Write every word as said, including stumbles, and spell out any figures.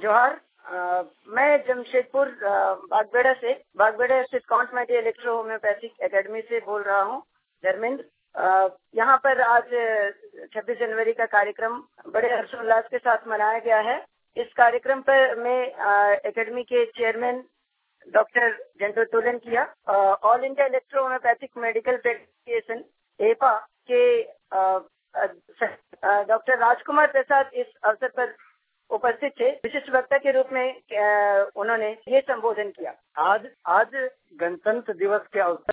जोहार। अ, मैं जमशेदपुर अ, बागबेड़ा से बागबेड़ा स्थित कॉन्समेटी इलेक्ट्रो होम्योपैथिक एकेडमी से बोल रहा हूँ, धर्मेंद्र। अ, यहाँ पर आज छब्बीस जनवरी का कार्यक्रम बड़े हर्षोल्लास के साथ मनाया गया है। इस कार्यक्रम पर मैं एकेडमी के चेयरमैन डॉक्टर जेंटो तुलन किया, all India electro homeopathic medical association एपा के डॉक्टर राजकुमार प्रसाद इस अवसर पर उपस्थित थे। विशिष्ट वक्ता के रूप में उन्होंने ये संबोधन किया। आज आज गणतंत्र दिवस के अवसर